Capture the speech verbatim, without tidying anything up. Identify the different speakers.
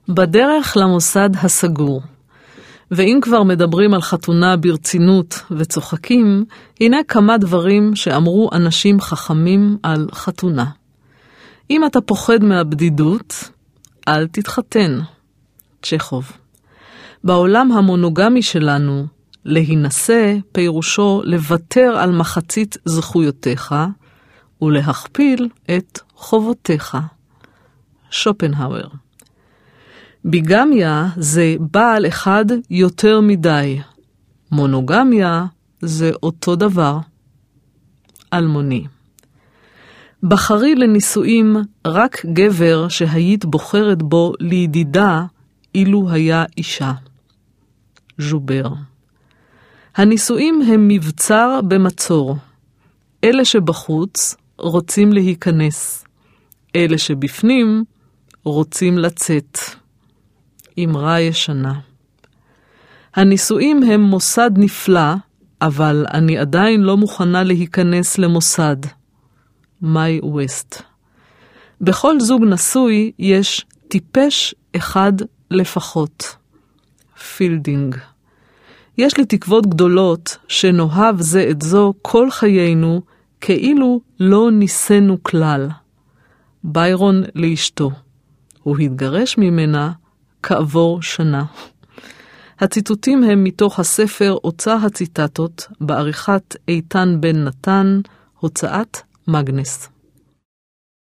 Speaker 1: בדרך למוסד הסגור. ואם כבר מדברים על חתונה ברצינות וצוחקים, הנה כמה דברים שאמרו אנשים חכמים על חתונה. אם אתה פוחד מהבדידות, אל תתחתן. צ'כוב. בעולם המונוגמי שלנו, להינשא פירושו לוותר על מחצית זכויותיך ולהכפיל את חובותיך. שופנהאואר. ביגמיה זה בעל אחד יותר מדי. מונוגמיה זה אותו דבר. אלמוני. בחרי לנישואים רק גבר שהיית בוחרת בו לידידה אילו היה אישה. ז'ובר. הנישואים הם מבצר במצור. אלה שבחוץ רוצים להיכנס. אלה שבפנים רוצים לצאת. אמרה ישנה. הנישואים הם מוסד נפלא, אבל אני עדיין לא מוכנה להיכנס למוסד. מאי ווסט. בכל זוג נשוי יש טיפש אחד לפחות. פילדינג. יש לי תקוות גדולות שנאהב זה את זו כל חיינו כאילו לא ניסינו כלל. ביירון לאשתו. הוא התגרש ממנה כעבור שנה. הציטוטים הם מתוך הספר אוצר הציטטות בעריכת איתן בן נתן, הוצאת מגנס.